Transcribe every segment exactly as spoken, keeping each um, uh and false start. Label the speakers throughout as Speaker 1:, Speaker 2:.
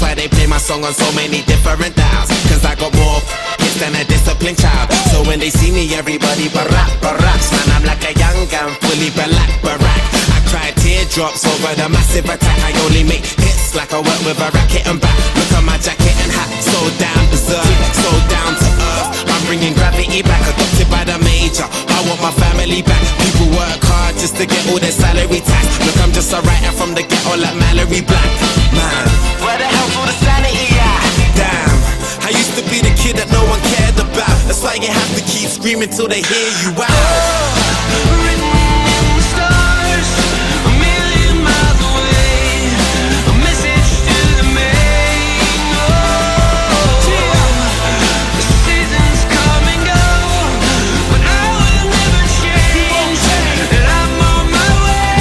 Speaker 1: why they play my song on so many different dials. Cause I got more hits than a disciplined child. So when they see me, everybody barack, baracks. Man, I'm like a young gun, fully black, barack. I cry teardrops over the massive attack. I only make hits like I work with a racket and back. Look at my jacket and hat, so damn berserk, so down to earth. I'm bringing gravity back, adopted by the major. I want my family back. People work hard just to get all their salary tax. Look, I'm just a writer from the ghetto like Mallory Black. Man, where the hell's all the sanity at? Damn, I used to be the kid that no one cared about. That's why you have to keep screaming till they hear you out.
Speaker 2: Written in the stars, a million miles away, a message to the main. Oh, the seasons come and go, but I will never change, and I'm on my way.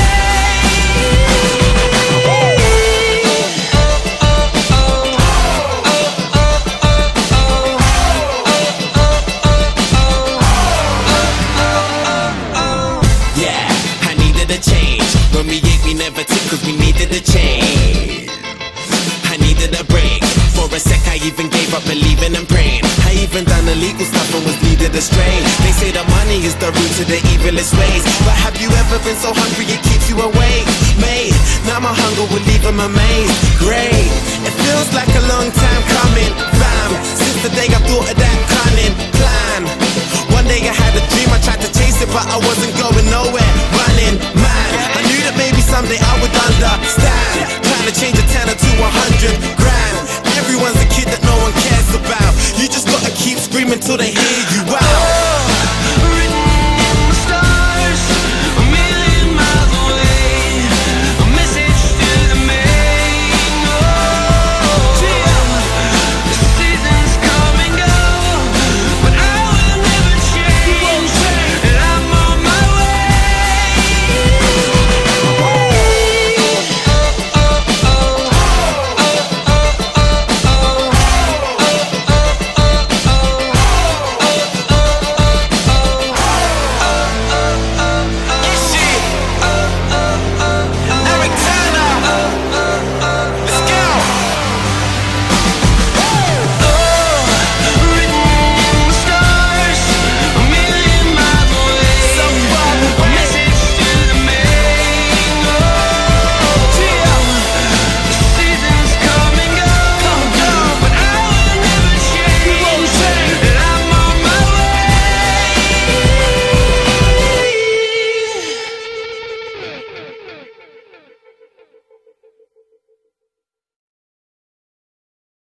Speaker 1: Yeah, I needed a change. When we ate, we never took cause we needed a change. I needed a break. For a sec, I even gave up believing and praying. I even done illegal stuff and was needed astray. They say that money is the root to the evilest ways. But have you ever been so hungry it keeps you awake? Mate, now my hunger will leave them amazed. Great, it feels like a long time coming. Fam, since the day I thought of that cunning plan. One day I had a dream, I tried to chase it, but I wasn't going nowhere. Running, man, I knew that maybe someday I would understand. Trying to change a tenner to a hundred grand. Everyone's a kid that no one cares about. You just gotta keep screaming till they hear